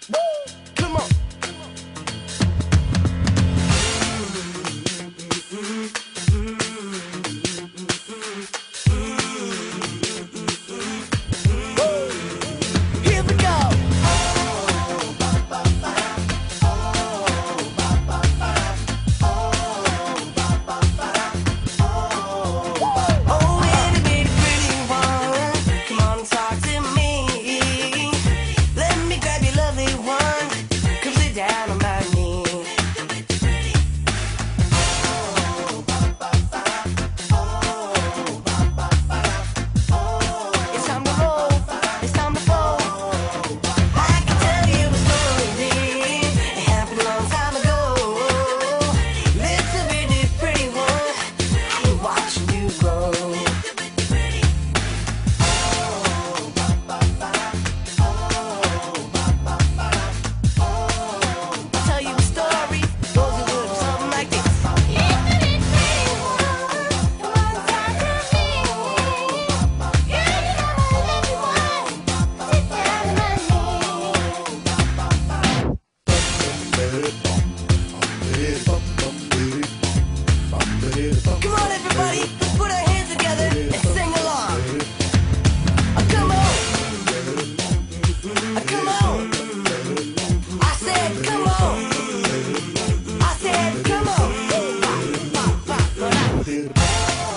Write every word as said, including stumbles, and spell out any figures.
Come on. Here we go. Oh, itty bitty pretty one, come on and talk to me. Let me grab your lovely one, come sit down on my knee. It's time to roll, it's time to fold. I can tell you a story, it happened a long time ago. Little bitty pretty one, I'm watching you grow. I'll tell you a story, goes a little something like this. Come on, everybody, let's put our hands together and sing along. Oh, come on. Oh, come on. I said, come on. I said, come on. Ba, ba, ba, ba, da.